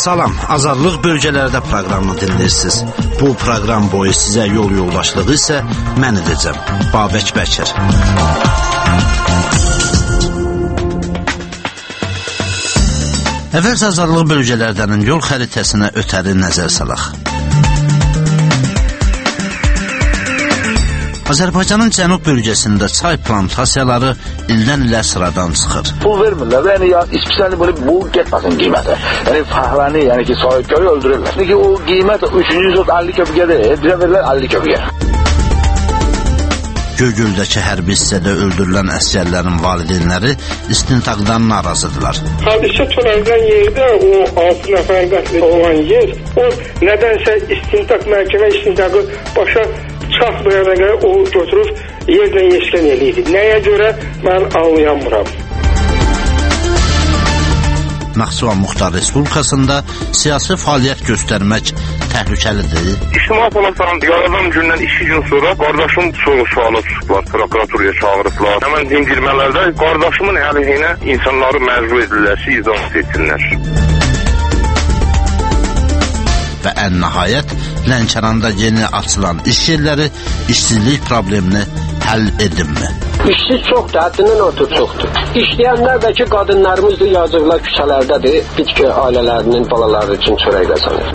Salam, Azadlıq bölgələrdə proqramını dinləyirsiniz. Bu proqram boyu sizə yol yoldaşlığı isə mən edəcəm, Babək Bəkir. Əvvəlcə Azadlıq bölgələrdən yol xəritəsinə ötəri nəzər salaq. Azərbaycanın cənub bölgəsində çay plantasiyaları ildən ilə sıradan çıxır. Pul vermirlər. Yəni içkilərini böyle bu getməsin qiyməti. Yəni fəhvəni, yəni ki sahibkarı öldürürlər. Yəni o qiymət 3-cü sot 50 köpüqədir. Bizə verirlər 50 köpüqə. Göygöldəki hərbi hissədə öldürülən əsgərlərin valideynləri istintaqdan narazıdırlar. Hadisə törənilən yerdə o 6 nəfər qətli olan yer, o nədənsə istintaq məhkəmə istintaqı başa çatmayana görə o götürüb yerlə yeşkən eləydi. Nəyə görə mən anlayamıram. Naxçıvan Muxtar Respublikasında siyasi fəaliyyət göstərmək təhlükəlidir. İctimai Palatların yaradan gündən 2 gün sonra qardaşım suala tutublar, prokuraturaya çağırıblar. Həmən dindirmələrdə qardaşımın əleyhinə insanları məcbur edirlər ki, izahat etsinlər. Və ən nəhayət, Lənkəranda yeni açılan iş yerləri işsizlik problemini həll edinmi? İşsiz çoxdur, həddindən artıq çoxdur. İşləyənlər də ki, qadınlarımız da yazıqlar küçələrdədir, bitki ailələrinin balaları üçün çörək qazanır.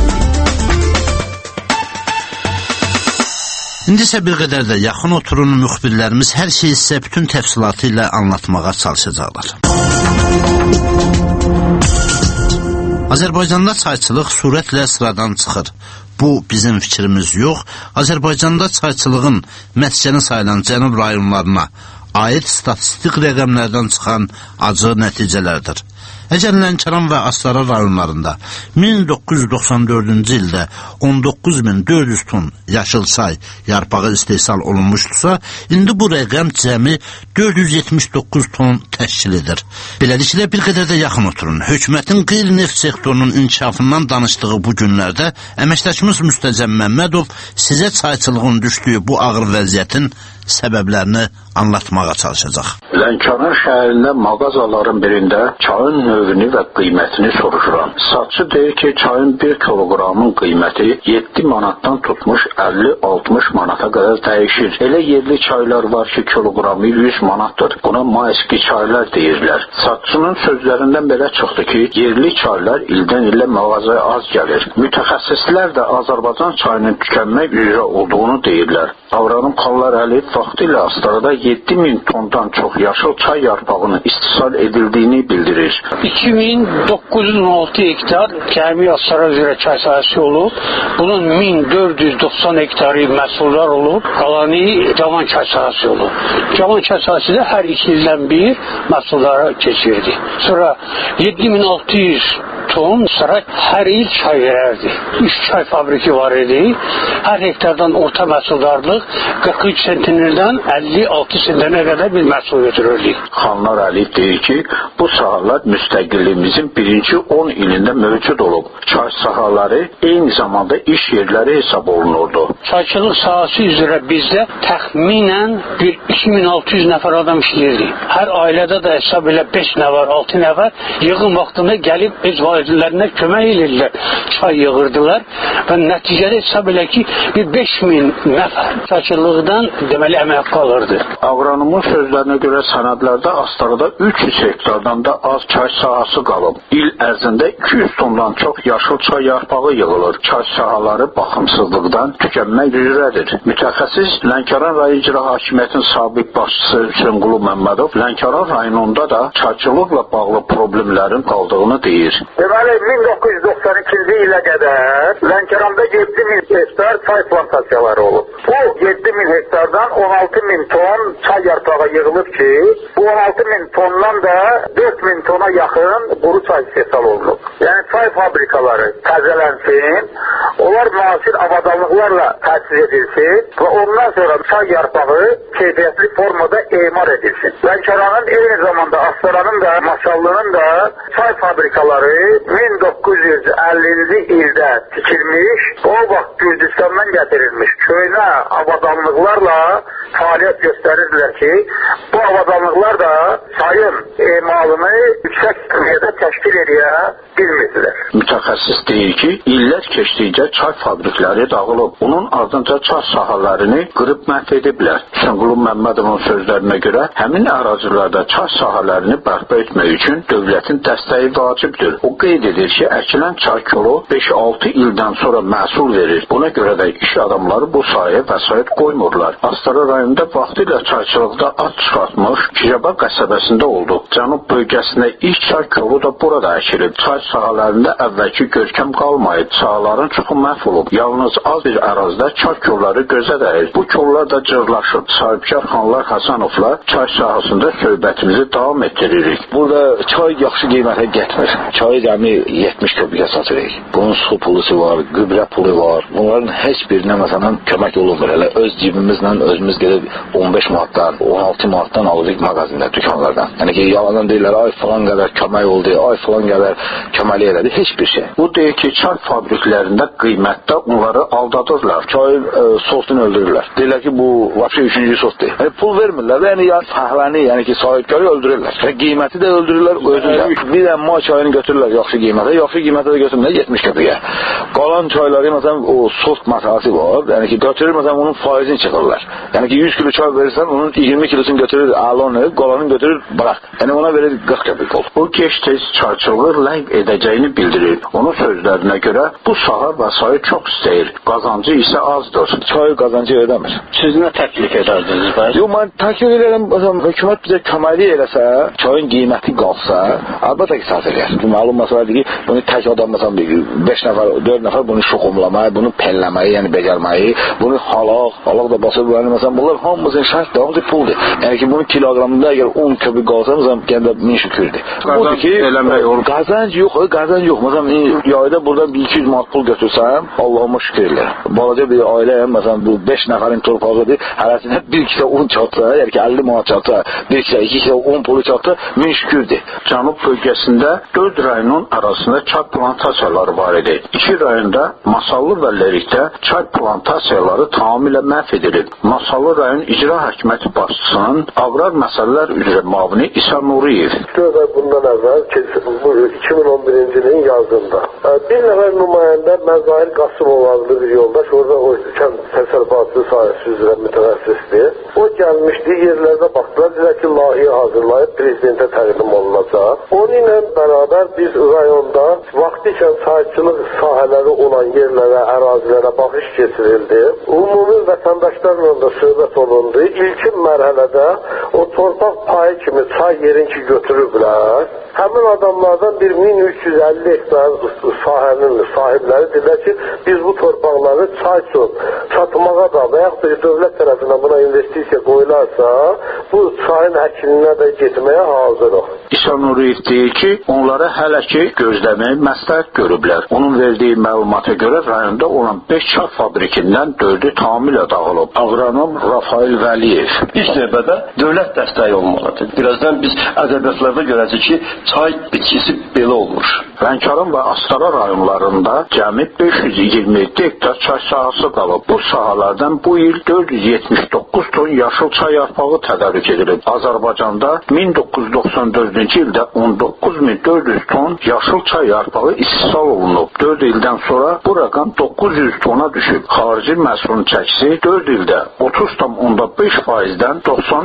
İndi isə bir qədər də yaxın oturun, müxbirlərimiz hər şeyi sizə bütün təfsilatı ilə anlatmağa çalışacaqlar. Azərbaycanda çayçılıq sürətlə sıradan çıxır. Bu bizim fikrimiz yox, Azərbaycanda çayçılığın məskəni sayılan cənub rayonlarına aid statistik rəqəmlərdən çıxan acı nəticələrdir. Əgər Lənkəran və Astara rayonlarında 1994-cü ildə 19.400 ton yaşıl çay yarpağı istehsal olunmuşdursa, indi bu rəqəm cəmi 479 ton təşkil edir. Beləliklə bir qədər də yaxın oturun. Hökumətin qeyri-neft sektorunun inkişafından danışdığı bu günlərdə əməkdaşımız Müstəcəm Məmmədov sizə çayçılığın düşdüyü bu ağır vəziyyətin səbəblərini anlatmağa çalışacaq. Lənkəran şəhərində mağazaların birində çayın növünü və qiymətini soruşuram. Satçı deyir ki, çayın 1 kiloqramın qiyməti 7 manatdan tutmuş 50-60 manata qədər dəyişir. Elə yerli çaylar var ki, kiloqramı 100 manatdır. Buna maiski çaylar deyirlər. Satçının sözlərindən belə çıxdı ki, yerli çaylar ildən ilə mağazaya az gəlir. Mütəxəssislər də Azərbaycan çayının tükənmək üzrə olduğunu deyirlər. Avranım Xanlar Əliyev vaxtilə Astarada 7000 tondan çox yaşıl çay yarpağının istisal edildiyini bildirir. 2916 hektar Kəmi Astara üzrə çay sahəsi olub. Bunun 1490 hektarı məhsullar olub. Qalanı cavan çay sahəsi olub. Cavan çay sahəsi də hər 2 ildən bir məhsullara keçirdi. Sonra 7600 ton Saray hər il çay verərdi. 3 çay fabriki var idi. Hər hektardan orta məhsuldarlıq 43 sentinirdən 56 sentinə qədər bir məhsul götürürdük. Xanlar Əliyev deyir ki, bu sahalar müstəqilliyimizin birinci 10 ilində mövcud olub. Çay sahaları eyni zamanda iş yerləri hesab olunurdu. Çayçılıq sahəsi üzrə bizdə təxminən bir 2600 nəfər adam işləyirdi. Hər ailədə də hesab elə 5 nəfər, 6 nəfər yığın vaxtında gəlib öz valideynlərinə kömək edirlər. Çay yığırdılar və nəticədə hesab elə ki, bir 5000 nəfər çayçılıqdan deməli əmək qalırdı. Agronomun sözlərinə görə sənədlərdə Astarada 300 hektardan da az çay sahəsi qalıb. İl ərzində 200 tondan çox yaşıl çay yarpağı yığılır. Çay sahaları baxımsızlıqdan tükənmək üzrədir. Mütəxəssis Lənkəran rayon icra hakimiyyətinin sabiq başçısı Hüseynqulu Məmmədov Lənkəran rayonunda da çayçılıqla bağlı problemlərin qaldığını deyir. Deməli 1992-ci ilə qədər Lənkəranda 7000 hektar çay plantasiyaları olub. Bu 7000 hektardan 16000 ton çay yarpağı yığılıb ki, bu 16000 tondan da 4000 tona yaxın quru çay istehsal olunub. Yəni çay fabrikaları təzələnsin, onlar müasir avadanlıqlarla təchiz edilsin və ondan sonra çay yarpağı keyfiyyətli formada emar edilsin. Lənkəranın eyni zamanda Astaranın da, Maşallının da çay fabrikaları 1950-ci ildə tikilmiş, o vaxt Gürcüstandan gətirilmiş köynə avadanlıqlarla fəaliyyət göstərirdilər ki, bu avadanlıqlar da çayın emarı malını yüksək səviyyədə təşkil edə bilmirdilər. Mütəxəssis deyir ki, illər keçdikcə çay fabrikləri dağılıb. Bunun ardınca çay sahələrini qırıb məhv ediblər. Hüseynqulu Məmmədovun sözlərinə görə həmin ərazilərdə çay sahələrini bərpa etmək üçün dövlətin dəstəyi vacibdir. O qeyd edir ki, əkilən çay kolu 5-6 ildən sonra məhsul verir. Buna görə də iş adamları bu sahəyə vəsait qoymurlar. Astara rayonunda vaxtilə çayçılıqda ad çıxartmış Kicaba qəsəbəsində oldu. Cənub bölgəsində ilk çay kolu da burada əkilib. Çay sahələrində əvvəlki görkəm qalmayıb. Sahələrin çoxu məhv olub. Yalnız az bir ərazidə çay kolları gözə dəyir. Bu kollar da cırlaşıb. Sahibkar Xanlar Həsənovla çay sahəsində söhbətimizi davam etdiririk. Burada çay yaxşı qiymətə getmir. Çayı cəmi 70 köpükə satırıq. Bunun su pulusu var, gübrə pulu var. Bunların heç birinə məsələn kömək olunmur. Elə öz cibimizlə özümüz gedib 15 manatdan, 16 manatdan alırıq mağazində, dükanlardan. Yəni ki, yalandan deyirlər, ay falan qədər kömək oldu, ay falan qədər köməkli elədi. Heç bir şey. Bu deyir ki, çay fabriklərində qiymətdə onları aldadırlar. Çayın sortunu öldürürlər. Deyirlər ki, bu vəbşə 3-cü sortdur. Yəni pul vermirlər və yəni fəhləni, yəni ki, sahibkarı öldürürlər. Yəni qiyməti də öldürürlər, özündə. Bir də ma çayını götürürlər yaxşı qiymətə. Yaxşı qiymətə də götürmürlər 70 köpüyə. Qalan çayları məsələn o sort məsələsi var. Yəni ki, götürür məsələn onun faizini çıxırlar. Yəni ki 100 kilo çay verirsən, onun 20 kilosunu götürür, alonu, qalanını götürür, bırak. Yəni ona verir 40 köpük ol. O gec-tez çayçılığı ləğv edəcəyini bildirir. Onun sözlərinə görə bu sahə vəsait çox istəyir. Qazancı isə azdır. Çay qazancı ödəmir. Siz nə təklif edərdiniz bəs? Yox, mən təklif edirəm, hökumət bizə köməklik eləsə, çayın qiyməti qalxsa, əlbəttə ki, sat eləyər. Məlum məsələdir ki, bunu tək adam məsələn 5 nəfər, 4 nəfər bunu şoxumlamayı, bunu pəlləməyi, yəni becərməyi, bunu halaq da basıb, yəni məsələn bunlar hamımızın şərt davamlı puldur. Yəni ki, bunun kiloqramında əgər 10 köpük qalsa, məsələn, gəndə 1000 şükürdür. Odur ki, qazanc yox. Məsələn, yayda buradan 200 manat pul götürsəm, Allahıma şükür eləyərəm. Balaca bir ailəyəm, məsələn, bu 5 nəfərin torpağıdır, hərəsinə 1 kisə un çatsa, yəni ki, 50 manat çatsa, 1 kisə, 2 kisə un pulu çatsa, 1000 şükürdür. Cənub bölgəsində 4 rayonun arasında çay plantasiyaları var idi. 2 rayonda Masallı və Lerikdə çay plantasiyaları tamamilə məhv edilib. Masallı rayon icra hakimiyyəti başçısının aqrar məsələlər üzrə müavini İsa Nuriyev. 4 ay bundan əvvəl 2011-ci ilin yazında bir nəfər nümayəndə Məzahir Qasımov adlı bir yoldaş, orada o kənd təsərrüfatı sahəsi üzrə mütəxəssisdir. O gəlmişdi, yerlərdə baxdılar, dedilər ki, layihə hazırlayıb prezidentə təqdim olunacaq. Onun ilə bərabər biz rayonda vaxtikən çayçılıq sahələri olan yerlərə, ərazilərə baxış keçirildi. Ümumi vətəndaşlarla da söhbət olundu. İlkin mərhələdə o torpaq payı kimi çay yerinki götürüblər. Həmin adamlardan 1350 hektar sahənin sahibləri dedilər ki, biz bu torpaqları çay üçün satmağa da və yaxud da dövlət tərəfindən buna investisiya qoyularsa, bu çayın əkilinə də getməyə hazırıq. İsa Nuriyev deyir ki, onlara hələ ki gözləməyi məsləhət görüblər. Onun verdiyi məlumata görə rayonda olan 5 çay fabrikindən 4-ü tamamilə dağılıb. Aqronom Rafael Vəliyev. İlk növbədə dövlət dəstəyi olmalıdır. Birazdan biz ədəbiyyatlarda görəcək ki, çay bitkisi belə olmuş. Lənkəran və Astara rayonlarında cəmi 527 hektar çay sahəsi qalıb. Bu sahalardan bu il 479 ton yaşıl çay yarpağı tədarük edilib. Azərbaycanda 1994-cü ildə 19400 ton yaşıl çay yarpağı istehsal olunub. 4 ildən sonra bu rəqəm 900 tona düşüb. Xarici məhsulun çəkisi 4 ildə 30,5%-dən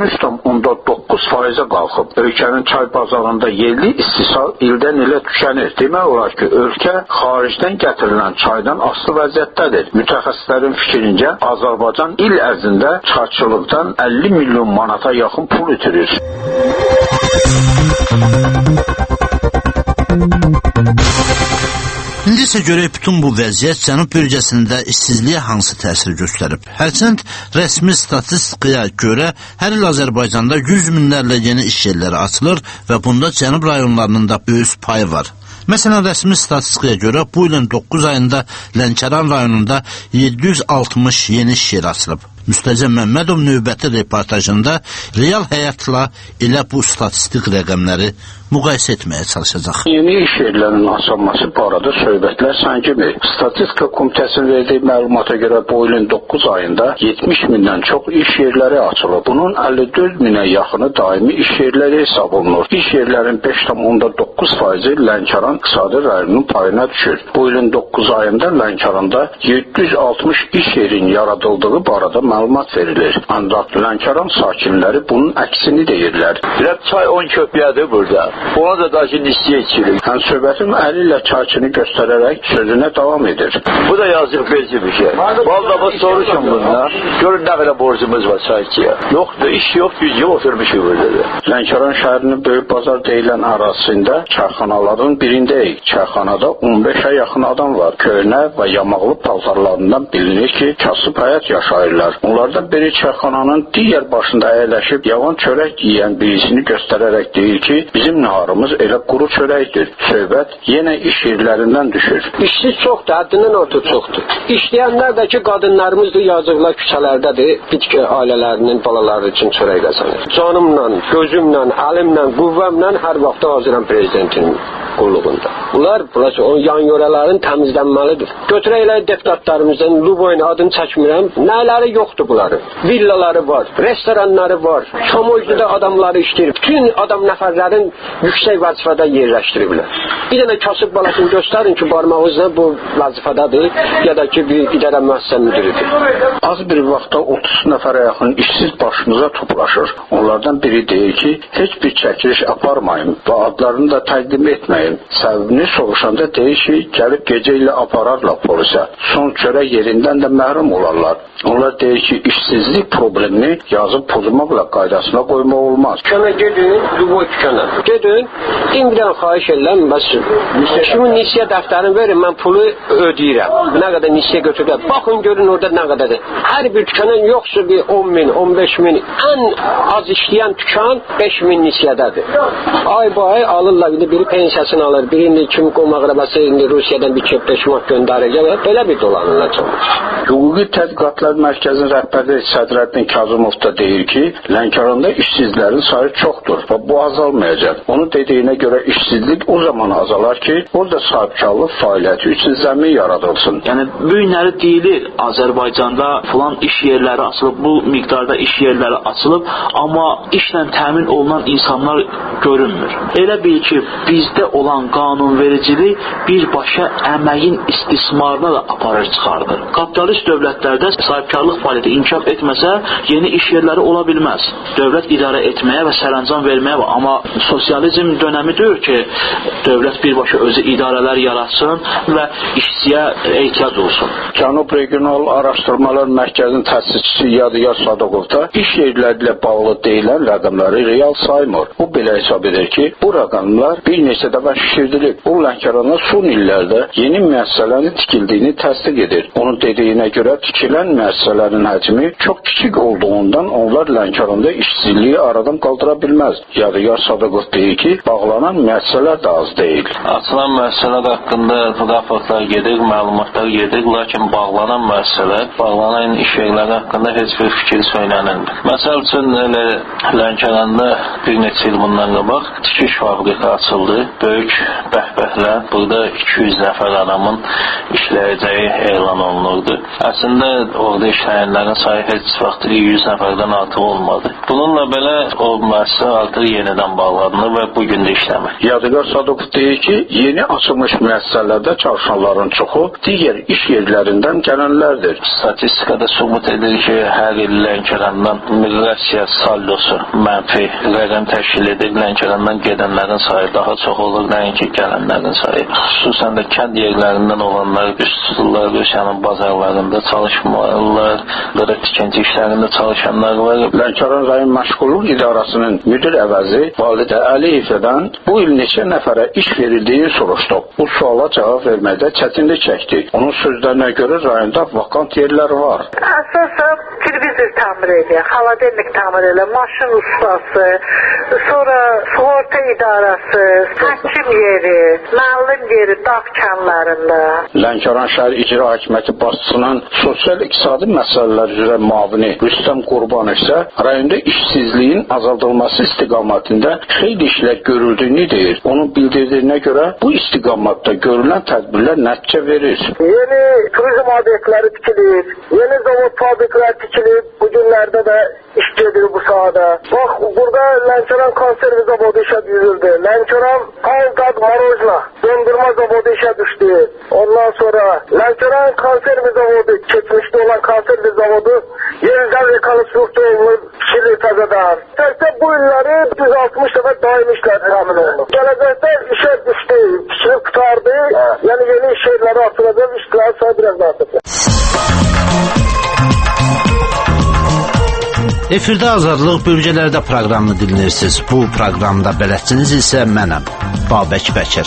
93,9%-ə qalxıb. Ölkənin çay bazarında yerli istehsal ildən ilə tükənir. Demək olar ki, ölkə xaricdən gətirilən çaydan asılı vəziyyətdədir. Mütəxəssislərin fikrincə, Azərbaycan il ərzində çayçılıqdan 50 milyon manata yaxın pul itirir. İndi isə görək bütün bu vəziyyət Cənub bölgəsində işsizliyə hansı təsir göstərib. Hərçənd rəsmi statistikaya görə hər il Azərbaycanda 100 minlərlə yeni iş yerləri açılır və bunda Cənub rayonlarının da böyük payı var. Məsələn, rəsmi statistikaya görə bu ilin 9 ayında Lənkəran rayonunda 760 yeni iş yeri açılıb. Müstəcəm Məmmədov növbəti reportajında real həyatla elə bu statistik rəqəmləri müqayisə etməyə çalışacaq. Yeni iş yerlərinin açılması barədə söhbətlər səngimir. Statistika Komitəsinin verdiyi məlumata görə bu ilin 9 ayında 70 mindən çox iş yerləri açılıb. Bunun 54 minə yaxını daimi iş yerləri hesab olunur. İş yerlərin 5,9%-i Lənkəran iqtisadi rayonunun payına düşür. Bu ilin 9 ayında Lənkəranda 760 iş yerin yaradıldığı barədə məlumat verilir. Ancaq Lənkəran sakinləri bunun əksini deyirlər. Çay 10 köpüyədir burada. Ona da daşı nisye içilir. Söhbətim əli ilə çayçını göstərərək sözünə davam edir. Bu da yazıq bezci bir şey. Vallahi soruşun bundan. Görün nə qədər borcumuz var çayçıya. Yoxdur, iş yox, güc yox, oturmuşuq burada. Lənkəran şəhərinin Böyük Bazar deyilən ərazisində çayxanaların birindəyik. Çayxanada 15-ə yaxın adam var. Köhnə və yamaqlı paltarlarından bilinir ki, kasıb həyat yaşayırlar. Onlardan biri çayxananın digər başında əyləşib yavan çörək yeyən birisini göstərərək deyir ki, bizim naharımız elə quru çörəkdir. Söhbət yenə iş yerlərindən düşür. İşsiz çoxdur, həddindən artıq çoxdur. İşləyənlər də ki, qadınlarımızdır, yazıqlar küçələrdədir, bitki ailələrinin balaları üçün çörək qazanır. Canımla, gözümlə, əlimlə, qüvvəmlə hər vaxt hazıram prezidentin qulluğunda. Bunlar o yan yörələrin təmizlənməlidir. Götürəklər deputatlarımızdan Luboyun adını çəkmirəm, nələri yoxdur bunların. Villaları var, restoranları var, çamojluda adamları işləyir. Bütün adam nəfərlərin yüksək vəzifədə yerləşdiriblər. Bir dənə kasıb balasını göstərin ki, barmağınızla bu vəzifədədir, ya da ki, bir idarə müəssisə müdiridir. Az bir vaxtda 30 nəfərə yaxın işsiz başımıza toplaşır. Onlardan biri deyir ki, heç bir çəkiliş aparmayın və adlarını da təqdim etməyin. Səbəbini soruşanda deyir ki, gəlib gecə ilə apararlar polisə. Son çörək yerindən də məhrum olarlar. Onlar deyir ki, işsizlik problemini yazıb pozmaqla qaydasına qoymaq olmaz. Dükana gedin, Luboy dükana. Gedin, imdən xahiş edirəm, bəs kimin nisiyə dəftərini verin, mən pulu ödəyirəm. Nə qədər nisiyə götürürəm. Baxın, görün orada nə qədərdir. Hər bir dükana yoxsa bir 10 min, 15 min, ən az işləyən dükan 5 min nisiyədədir. Ay bu ay alırlar, biri pensiyasını alır, birinin kimi qonmaq arabası indi Rusiyadan bir köpləşmək göndərir, belə bir dolanırlar çox. Hüquqi Tədqiqatlar Mərkəzinin rəhbəri Sədrəddin Kazımov da deyir ki, Lənkəranda işsizlərin sayı çoxdur və bu azalmayacaq. Onun dediyinə görə işsizlik o zaman azalar ki, orada sahibkarlıq fəaliyyəti üçün zəmin yaradılsın. Yəni, bu günləri deyilir, Azərbaycanda filan iş yerləri açılıb, bu miqdarda iş yerləri açılıb, amma işlə təmin olunan insanlar görünmür. Elə bil ki, bizdə olan qanunvericilik birbaşa əməyin istismarına da aparır çıxardır. Kapitalist dövlətlərdə sahibkarlıq fəaliyyəti inkişaf etməsə, yeni iş yerləri ola bilməz. Dövlət idarə etməyə və sərəncam verməyə var. Amma sosializm dönəmi deyir ki, dövlət birbaşa özü idarələr yaratsın və işçiyə ehtiyac olsun. Cənub Regional Araşdırmalar Mərkəzinin təsisçisi Yadigar Sadıqov da iş yerləri ilə bağlı deyilən rəqəmləri real saymır. O belə hesab edir ki, bu rəqəmlər bir neçə dəfə şişirdilib. O Lənkərana son illərdə yeni müəssisələrin tikildiyini təsdiq edir. Onun dediyinə görə tikilən müəssisələrin həcmi çox kiçik olduğundan onlar Lənkəranda işsizliyi aradan qaldıra bilməz. Yadigar Sadıqov deyir ki, bağlanan müəssisələr də az deyil. Açılan müəssisələr haqqında raportlar gedir, məlumatlar gedir, lakin bağlanan müəssisələr, bağlanan iş yerləri haqqında heç bir fikir söylənilmir. Məsəl üçün, Lənkəranda bir neçə il bundan qabaq tikiş fabriki açıldı, böyük bəhbəhlə, burada 200 nəfər adamın işləyəcəyi elan olunurdu. Əslində, orada işləyənlərin sayı heç vaxt 100 nəfərdən artıq olmadı. Bununla belə o müəssisə artıq yenidən bağlanır və bugün də işləmir. Yadigar Sadıqov deyir ki, yeni açılmış müəssisələrdə çalışanların çoxu digər iş yerlərindən gələnlərdir. Statistikada sübut edir ki, hər il Lənkərandan miqrasiya saldosu mənfi rəqəm təşkil edir. Lənkərandan gedənlərin sayı daha çox olur, nəinki gələnlərin sayı. Xüsusən də kənd yerlərindən olanlar üst tuturlar, Rusiyanın bazarlarında çalışmalar, burada tikinti işlərində çalışanlar var. Lənkəran rayon məşğulluq idarəsinin müdir əvəzi Validə Əliyevdən bu il neçə nəfərə iş verildiyini soruşduq. Bu suala cavab verməkdə çətinlik çəkdik. Onun sözlərinə görə rayonda vakant yerlər var. Əsasən televizor tamir edir, xaladelnik tamir edir, maşın ustası, sonra sual Sığorta idarəsi, həkim yeri, müəllim yeri dağ kənarlarında. Lənkəran şəhər İcra Hakimiyyəti başçısının sosial-iqtisadi məsələlər üzrə müavini Rüstəm Qurbanov isə rayonda işsizliyin azaldılması istiqamətində xeyli işlər görüldüyünü deyir. Onun bildirdiyinə görə bu istiqamətdə görülən tədbirlər nəticə verir. Yeni turizm obyektləri tikilir, yeni zavod fabriklər tikilir. Bu günlərdə də iş gedir bu sahada. Bax, burada Lənkəran konservi zavodu işə düzüldü. Lənkəran Alqad Marojna dondurma zavodu işə düşdü. Ondan sonra Lənkəran konservi zavodu, keçmişdə olan konservi zavodu yenidən rekonstruksiya olunur, işçilik təzədən. Təkcə bu illəri 160 dəfə daim işlər təmin olunur. Gələcəkdə işə düşdü, işçilik qutardı, yəni yeni iş yerləri açılacaq, işçilərin sayı biraz artıqdır. Efirdə Azadlıq bölgələrdə proqramını dinləyirsiniz. Bu proqramda bələdçiniz isə mənəm, Babək Bəkir.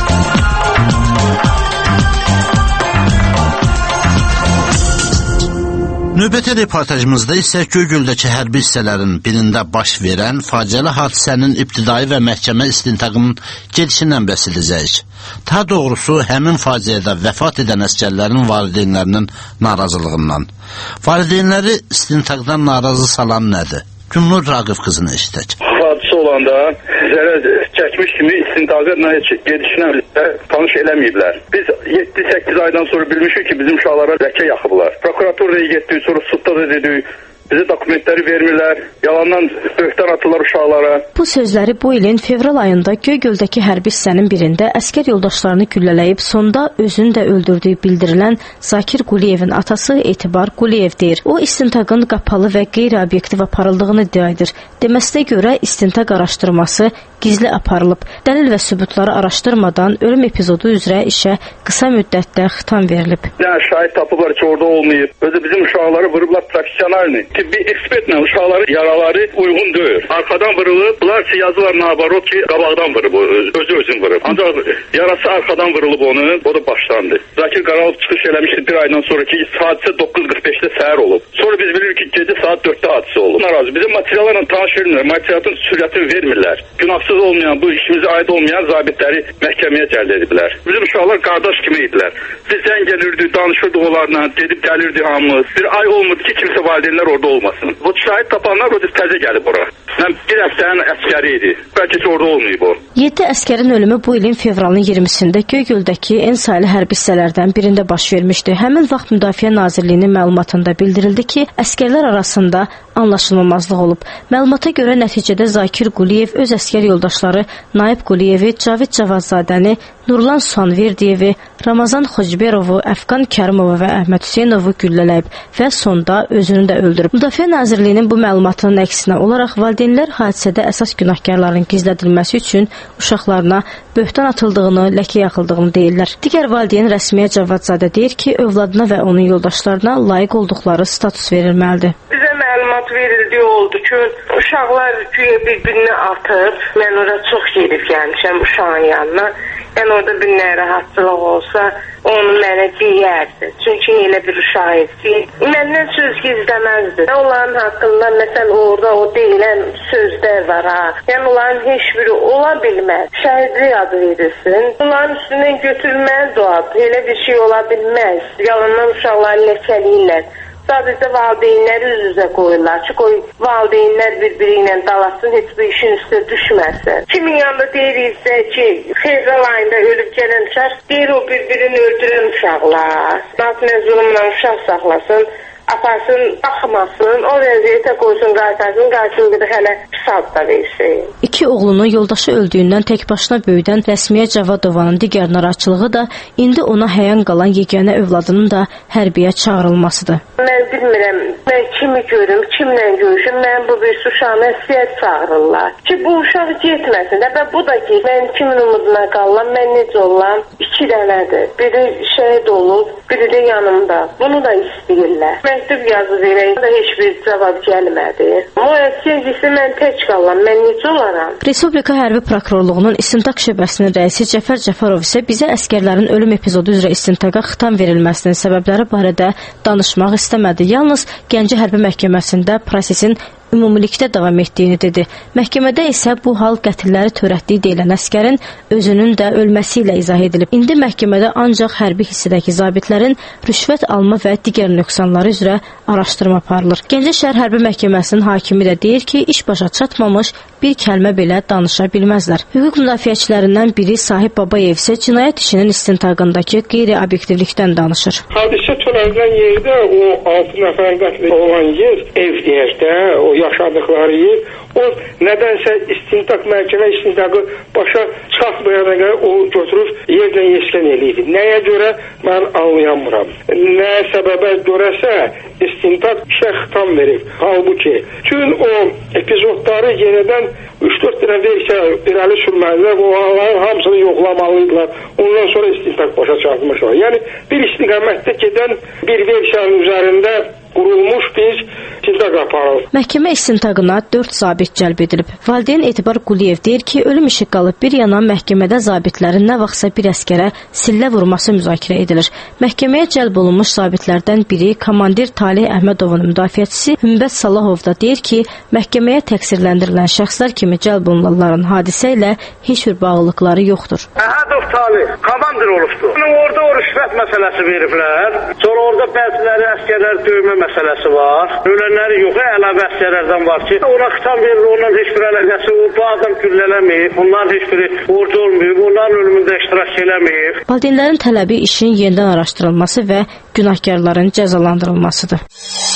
Növbəti reportajımızda isə Göygöldəki hərbi hissələrin birində baş verən faciəli hadisənin ibtidai və məhkəmə istintaqının gedişindən bəhs edəcəyik. Daha doğrusu, həmin faciədə vəfat edən əsgərlərin valideynlərinin narazılığından. Valideynləri istintaqdan narazı salan nədir? Gülnur Raqif qızını eşitək. Hadisə olanda zərər çəkmiş kimi istintaqla gedişinə tanış eləməyiblər. Biz 7-8 aydan sonra bilmişik ki, bizim uşaqlara ləkə yaxıblar. Prokuraturaya getdik, sonra sudda da dedik. Bizi dokumentləri vermirlər, yalandan böhtan atırlar uşaqlara. Bu sözləri bu ilin fevral ayında Göygöldəki hərbi hissənin birində əskər yoldaşlarını güllələyib, sonda özünü də öldürdüyü bildirilən Zakir Quliyevin atası Etibar Quliyev deyir. O, istintaqın qapalı və qeyri-obyektiv aparıldığını iddia edir. Deməsinə görə istintaq araşdırması gizli aparılıb. Dəlil və sübutları araşdırmadan ölüm epizodu üzrə işə qısa müddətdə xitam verilib. Yəni şahid tapıblar ki, orada olmayıb. Özü bizim uşaqları vurublar profesionalni. Tibbi ekspertlə uşaqları yaraları uyğun deyil. Arxadan vurulub, bunlar ki yazılar nabarot ki, qabaqdan vurub, özü vurub. Ancaq yarası arxadan vurulub onun, o da başlandı. Zakir Qaralov çıxış eləmişdi bir aydan sonraki hadisə 9:45-də səhər olub. Sonra biz bilirik ki, gecə saat 4-də hadisə olub. Narazı. Bizim materiallarla tanış vermirlər, materialın sürətini vermirlər. Günahsız olmayan, bu işimize aid olmayan zabitləri məhkəməyə cəlb ediblər. Bizim uşaqlar qardaş kimi idilər. Biz zəng gəlirdik, danışırdıq onlarla, gedib gəlirdik hamımız. Bir ay olmadı ki, kimsə valideynlər orada olmasın. Bu şahid tapanlar o təzə gəlib ora. Yəni, bir həftənin əskəri idi. Bəlkə ki, orada olmayıb o. 7 əskərin ölümü bu ilin fevralın 20-sində Göygöldəki en saylı hərbi hissələrdən birində baş vermişdi. Həmin vaxt Müdafiə Nazirliyinin məlumatında bildirildi ki, əskərlər arasında anlaşılmamazlıq olub. Məlumata görə nəticədə Zakir Quliyev öz əskər yoldaşları Naib Quliyevi, Cavid Cavadzadəni, Nurlan Suanverdiyevi, Ramazan Xocberovu, Əfqan Kərimovu və Əhməd Hüseynovu güllələyib və sonda özünü də öldürüb. Müdafiə Nazirliyinin bu məlumatının əksinə olaraq valideynlər hadisədə əsas günahkarların gizlədilməsi üçün uşaqlarına böhtan atıldığını, ləkə yaxıldığını deyirlər. Digər valideyn Rəsmiyə Cavadzadə deyir ki, övladına və onun yoldaşlarına layiq olduqları status verilməlidir. Bizə məlumat verildiyi oldu ki, uşaqlar güya bir-birini atıb, mən orada çox gedib gəlmişəm uşağın yanına. Yəni orada bir narahatçılıq olsa, onu mənə deyərdi. Çünki elə bir uşaq idi ki, məndən söz gizləməzdi. Onların haqqında, məsələn, orada o deyilən sözlər var ha. Yəni onların heç biri ola bilməz. Şəhidlik adı verilsin. Onların üstündən götürülməlidir o adı. Elə bir şey ola bilməz. Yalandan uşaqları ləkəliyirlər. Sadəcə valideynləri üz-üzə qoyurlar ki, valideynlər bir-biri ilə dalasın, heç bir işin üstə düşməsin. Kimin yanında deyiriksə ki, fevral ayında ölüb gələn uşaq, deyir o bir-birini öldürən uşaqlar. Nasıl zulümlə uşaq saxlasın, aparsın, baxmasın, o vəziyyətə qoysun qaytarsın, qarşılığında hələ pis adda versin. 2 oğlunu yoldaşı öldüyündən tək başına böyüdən Rəsmiyə Cavadovanın digər narahatçılığı da indi ona həyən qalan yeganə övladının da hərbiyə çağırılmasıdır. Mən bilmirəm, mən kimi görüm, kimlə görüşüm, mən bu bir uşağı məsləhət çağırırlar. Ki bu uşaq getməsin də, bu da ki, mən kimin umuduna qalıram, mən necə olam? 2 dənədir. Biri şəhid olub, biri də yanımda. Bunu da istəyirlər. Məktub yazı verək, da heç bir cavab gəlmədi. Müəssisəsi mən tək qalıram, mən necə olaram? Respublika Hərbi Prokurorluğunun İstintaq şöbəsinin rəisi Cəfər Cəfərov isə bizə əskərlərin ölüm epizodu üzrə istintaqa xitam verilməsinin səbəbləri barədə danışmaq istəmədi. Yalnız Gəncə Hərbi Məhkəməsində prosesin ümumilikdə davam etdiyini dedi. Məhkəmədə isə bu hal qətilləri törətdiyi deyilən əsgərin özünün də ölməsi ilə izah edilib. İndi məhkəmədə ancaq hərbi hissədəki zabitlərin rüşvət alma və digər nöqsanları üzrə araşdırma aparılır. Gəncə şəhər hərbi məhkəməsinin hakimi də deyir ki, iş başa çatmamış bir kəlmə belə danışa bilməzlər. Hüquq müdafiəçilərindən biri Sahib Babayev isə cinayət işinin istintaqındakı qeyri-obyektivlikdən danışır. Hadisə törənilən yerdə o 6 nəfər qətli olan yer, ev yerdə, o yaşadıkları yer, o nədənsə məhkəmə istintaqı başa çatmayana qədər o götürür yerdən yesken eləyir. Nəyə görə mən anlayamıram. Nə səbəbə görəsə istintaq işə xitam verib. Halbuki tüm o epizodları yenidən 3-4 dənə versiya irəli sürməlidirlər, onların hamısını yoxlamalıydılar. Ondan sonra istintaq başa çatmış var. Yəni bir istiqamətdə gedən bir versiyanın üzərində qurulmuş bir istintaq aparılır. Məhkəmə istintaqına 4 zabit cəlb edilib. Valideyn Etibar Quliyev deyir ki, ölüm işi qalıb bir yana məhkəmədə zabitlərin nə vaxtsa bir əskərə sillə vurması müzakirə edilir. Məhkəməyə cəlb olunmuş zabitlərdən biri komandir Talih Əhmədovun müdafiəçisi Hümbət Salahov da deyir ki, məhkəməyə təqsirləndirilən şəxslər kimi cəlb olunanların hadisə ilə heç bir bağlılıqları yoxdur. Əhmədov Talih komandir olubdur. Orada o rüşvət məsələsi veriblər. Sonra orada bəziləri əskərlər dövmə məsələsi var. Ölənləri yox, əlavə əsgərlərdən var ki, ona xitam verilir, onların heç bir əlaqəsi, bu adam güllələməyib, bunların heç biri orada olmayıb, onların ölümündə iştirak eləməyib. Valideynlərin tələbi işin yenidən araşdırılması və günahkarların cəzalandırılmasıdır.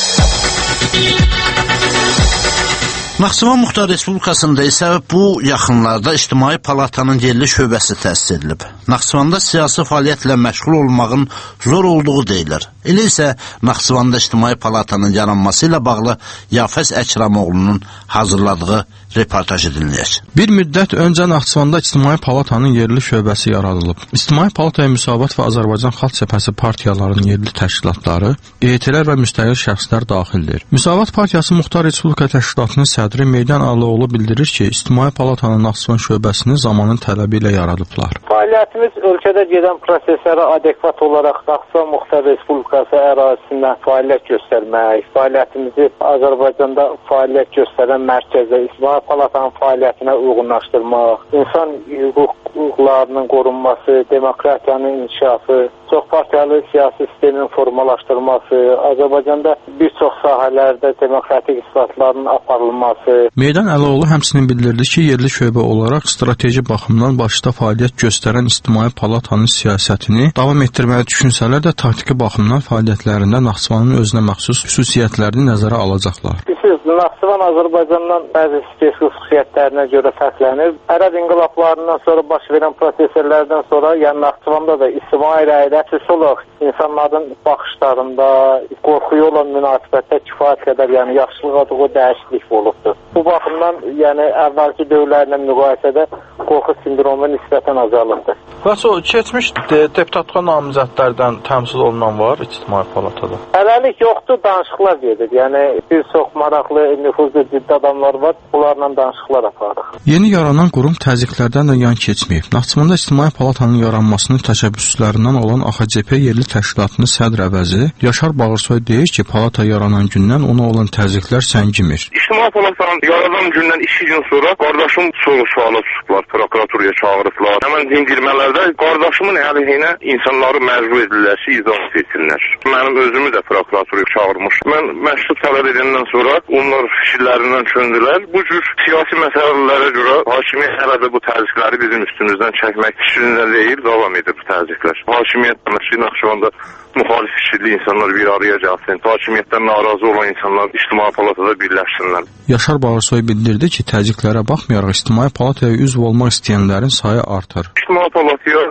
Naxçıvan Muxtar Respublikasında isə bu yaxınlarda İctimai Palatanın yerli şöbəsi təsis edilib. Naxçıvanda siyasi fəaliyyətlə məşğul olmağın zor olduğu deyilir. Elə isə Naxçıvanda İctimai Palatanın yaranması ilə bağlı Yafəz Əkramoğlu'nun hazırladığı reportajı dinləyək. Bir müddət öncə Naxçıvanda İctimai Palatanın yerli şöbəsi yaradılıb. İctimai Palataya Müsavat və Azərbaycan Xalq Cəbhəsi partiyalarının yerli təşkilatları, EYT-lər və müstəqil şəxslər daxildir. Müsavat Partiyası Muxtar Respublika Təşkilatının sədri Meydan Əloğlu bildirir ki, İctimai Palatanın Naxçıvan şöbəsini zamanın tələbi ilə yaradıblar. Fəaliyyətimiz ölkədə gedən proseslərə adekvat olaraq Naxçıvan Muxtar Respublikası ərazisindən fəaliyyət göstərmək, fəaliyyətimizi Azərbaycanda fəaliyyət göstərən mərkəzdə İctimai Palatanın fəaliyyətinə uyğunlaşdırmaq, insan hüquqlarının qorunması, demokratiyanın inkişafı, çoxpartiyalı siyasi sistemin formalaşdırılması, Azərbaycanda bir çox sahələrdə demokratik islahatların aparılması. Meydan Əloğlu həmçinin bildirdi ki, yerli şöbə olaraq strateji baxımdan başda fəaliyyət göstərən İctimai Palatanın siyasətini davam etdirməyi düşünsələr də taktiki baxımdan fəaliyyətlərində Naxçıvanın özünə məxsus xüsusiyyətlərini nəzərə alacaqlar. Naxçıvan Azərbaycandan bəzi spesifik xüsusiyyətlərinə görə fərqlənir. Ərəb inqilablarından sonra baş verən proseslərdən sonra, yəni Naxçıvanda da ictimai rəydə xüsusi olaraq insanların baxışlarında, qorxuya olan münasibətdə kifayət qədər, yəni yaxşılığa dəyişiklik olubdur. Bu baxımdan, yəni əvvəlki dövrlərlə müqayisədə qorxu sindromu nisbətən azalılıqdır. Bəs o keçmiş deputatlığa namizədlərdən təmsil olunan var İctimai Palatada? Hələlik yoxdur, danışıqlar gedir. Yəni bir çox maraqlı, nüfuzlu, ciddi adamlar var, bunlarla danışıqlar aparırıq. Yeni yaranan qurum təzyiqlərdən də yan keçməyib. Naxçıvanda İctimai Palatanın yaranmasının təşəbbüslərindən olan AXCP yerli təşkilatının sədr əvəzi Yaşar Bağırsoy deyir ki, palata yaranan gündən ona olan təzyiqlər səngimir. İctimai Palatanın yaranan gündən 2 gün sonra qardaşım suala tutublar, prokuraturaya çağırıblar. Həmən dindirmələrdə qardaşımın əleyhinə insanları məcbur edirlər ki, izahat etsinlər. Mənim özümü də prokuraturaya çağırmış. Mən məşruq tələb edəndən sonra onlar fikirlərindən çöndülər. Bu cür siyasi məsələlərə görə hakimiyyət hələ də bu təzyiqləri bizim üstümüzdən çəkmək fikrində deyil, davam edir bu təzyiqlər. Hakimiyyət demək ki, Naxçıvanda müxalif fikirli insanlar bir araya gəlsin, hakimiyyətdən narazı olan insanlar İctimai Palatada birləşsinlər. Yaşar Bağırsoy bildirdi ki, təzyiqlərə baxmayaraq İctimai Palataya üzv olmaq istəyənlərin sayı artır. İctimai Palataya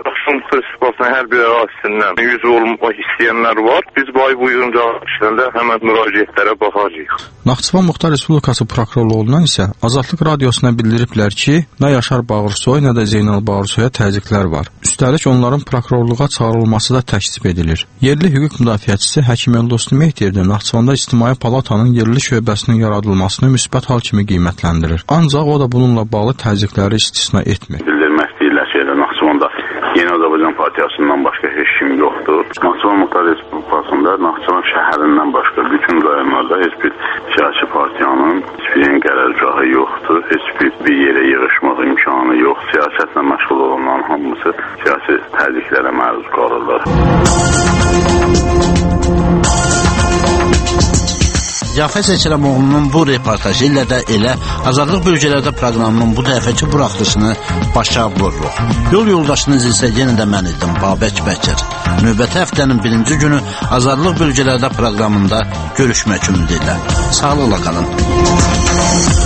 hər bir ərazisindən üzv olmaq istəyənlər var. Biz bu ay buyurunca işlərdə həmən müraciətlərə baxacağıq. Naxçıvan Muxtar Respublikası prokurorluğundan isə Azadlıq Radiosuna bildiriblər ki, nə Yaşar Bağırsoy, nə də Zeynal Bağırsoya təzyiqlər var. Üstəlik onların prokurorluğa çağırılması da təklif edilir. Yerli hüquq müdafiəçisi Həkim Eldostu Mehdiyev də Naxçıvanda İctimai Palatanın yerli şöbəsinin yaradılmasını müsbət hal kimi qiymətləndirir. Ancaq o da bununla bağlı təzyiqləri istisna etmir. Bildirmək istəyirlər ki, Naxçıvanda Yeni Azərbaycan Partiyasından başqa heç kim yoxdur. Naxçıvan Muxtar Respublikasında Naxçıvan şəhərindən başqa bütün rayonlarda heç bir siyasi partiyanın heç bir qərargahı yoxdur. Heç bir yerə yığışmaq imkanı yox. Siyasətlə məşğul olanların hamısı siyasi təzyiqlərə məruz qalırlar. Cəfər Seçilimoğlu'nun bu reportajı ilə də elə Azadlıq Bölgələrdə proqramının bu dəfəki buraxılışını başa vururuq. Yol yoldaşınız isə yenə də mən idim, Babək Bəkir. Növbəti həftənin 1-ci günü Azadlıq Bölgələrdə proqramında görüşmək ümidi ilə. Sağlıqla qalın.